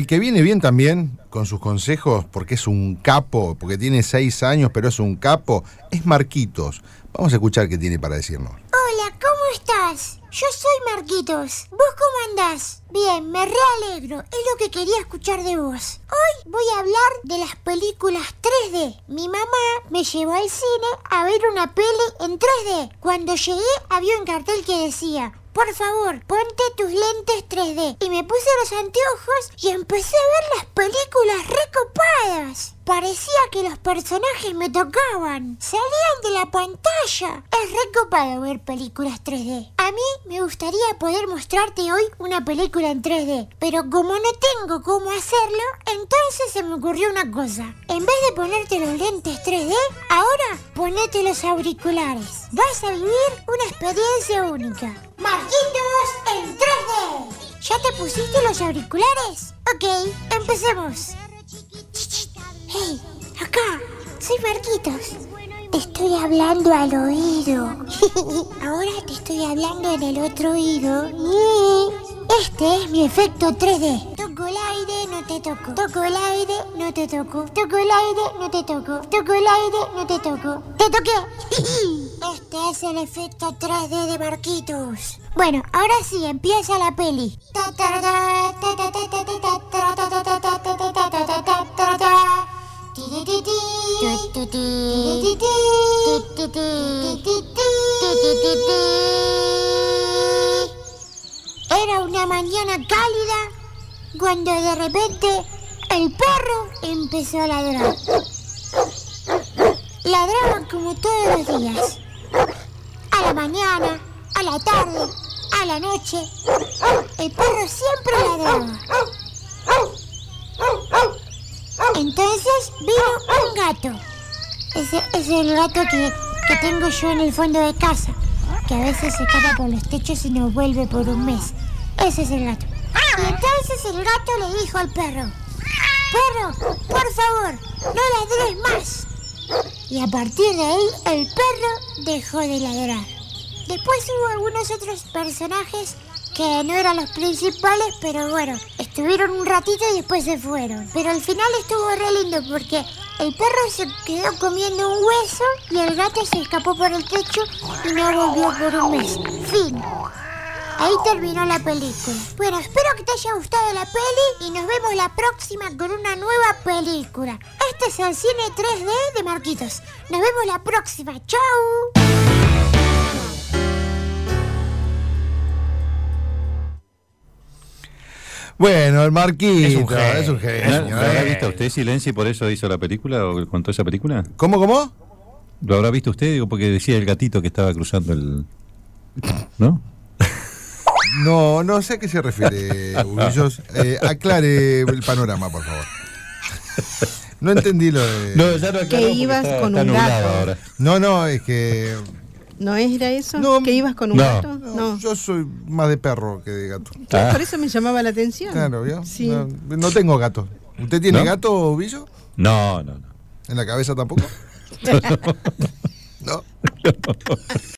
que viene bien también con sus consejos, porque es un capo, porque tiene 6 años, pero es un capo, es Marquitos. Vamos a escuchar qué tiene para decirnos. Hola, ¿cómo estás? Yo soy Marquitos. ¿Vos cómo andás? Bien, me realegro. Es lo que quería escuchar de vos. Hoy voy a hablar de las películas 3D. Mi mamá me llevó al cine a ver una peli en 3D. Cuando llegué había un cartel que decía: por favor, ponte tus lentes 3D. Y me puse los anteojos y empecé a ver las películas recopadas. Parecía que los personajes me tocaban. Salían de la pantalla. Es recopado ver películas 3D. A mí me gustaría poder mostrarte hoy una película en 3D. Pero como no tengo cómo hacerlo, entonces se me ocurrió una cosa. En vez de ponerte los lentes 3D, ahora ponete los auriculares. Vas a vivir una experiencia única. Marquitos en 3D. ¿Ya te pusiste los auriculares? Ok, empecemos. Hey, acá, soy Marquitos. Te estoy hablando al oído. Ahora te estoy hablando en el otro oído. Este es mi efecto 3D. Toco el aire, no te toco. Toco el aire, no te toco. Toco el aire, no te toco. Toco el aire, no te toco. ¡Te toqué! Este es el efecto 3D de Marquitos. Bueno, ahora sí, empieza la peli. Era una mañana cálida cuando de repente el perro empezó a ladrar. Ladraba como todos los días. A la mañana, a la tarde, a la noche. El perro siempre ladraba. Entonces vino un gato. Ese es el gato que tengo yo en el fondo de casa, que a veces se escapa por los techos y no vuelve por un mes. Ese es el gato. Y entonces el gato le dijo al perro: perro, por favor, no ladres más. Y a partir de ahí el perro dejó de ladrar. Después hubo algunos otros personajes que no eran los principales, pero bueno, estuvieron un ratito y después se fueron. Pero al final estuvo re lindo porque el perro se quedó comiendo un hueso y el gato se escapó por el techo y no volvió por un mes. Fin. Ahí terminó la película. Bueno, espero que te haya gustado la peli y nos vemos la próxima con una nueva película. Este es el cine 3D de Marquitos. Nos vemos la próxima. ¡Chau! Bueno, el Marquito Es un genio. genio. ¿Lo habrá visto usted, Silencio, y por eso hizo la película o contó esa película? ¿Cómo? ¿Lo habrá visto usted? Digo, porque decía el gatito que estaba cruzando el... ¿No? No sé a qué se refiere, Ubillos. Aclare el panorama, por favor. No entendí lo de... No, ya no aclaró Que porque ibas con está un nublado gato. ahora. No, es que... ¿No era eso? No, ¿Que ibas con un no. gato? No, yo soy más de perro que de gato. Ah. Por eso me llamaba la atención. Claro, ¿vio? Sí. No tengo gato. ¿Usted tiene ¿No? gato, Ubillo? No. ¿En la cabeza tampoco? No.